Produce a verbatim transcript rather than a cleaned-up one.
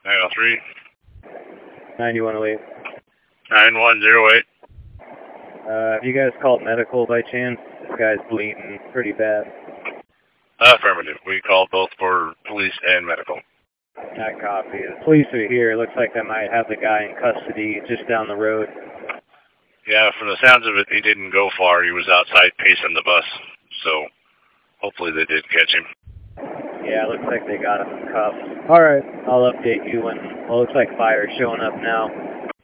nine oh three. ninety-one oh eight. nine one zero eight. Uh, have you guys called medical by chance? This guy's bleeding pretty bad. Affirmative. We called both for police and medical. I copy. The police are here. Looks like they might have the guy in custody just down the road. Yeah, from the sounds of it, he didn't go far. He was outside pacing the bus. So, hopefully they did catch him. Yeah, looks like they got him in cuffs. Alright, I'll update you when, well, looks like fire's showing up now.